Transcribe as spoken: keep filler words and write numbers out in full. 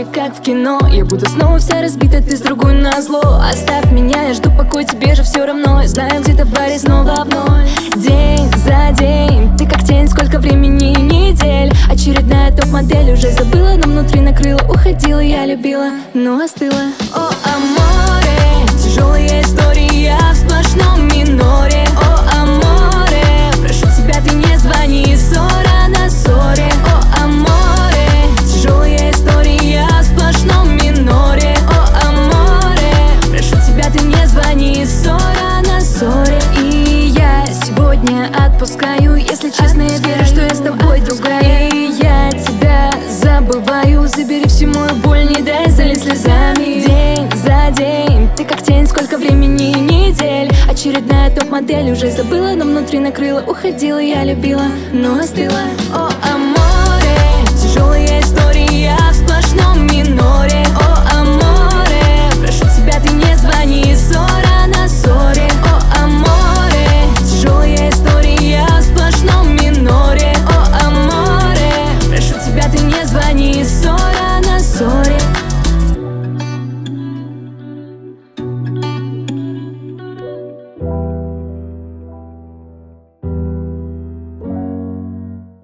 как в кино. Я буду снова вся разбита, ты с другой назло. Оставь меня, я жду покой, тебе же все равно. Я знаю, где-то в баре снова вновь. День за день, ты как тень, сколько времени и недель. Очередная топ-модель, уже забыла, но внутри накрыла. Уходила, я любила, но остыла. О, аморе, тяжелые истории, я в сплошном миноре. О, аморе, прошу тебя, ты не звони, ссора на ссоре. О, аморе, тяжелые истории, я в сплошном миноре. О, аморе, прошу тебя, ты не звони, ссора на ссоре. И я сегодня отпускаю, если честно, я верю, что я с тобой другая. И я тебя забываю, забери всю мою боль, не дай залить слезами. День за день, ты как тень, сколько времени и недель. Очередная топ-модель, уже забыла, но внутри накрыла. Уходила, я любила, но остыла. О, аморе, тяжелые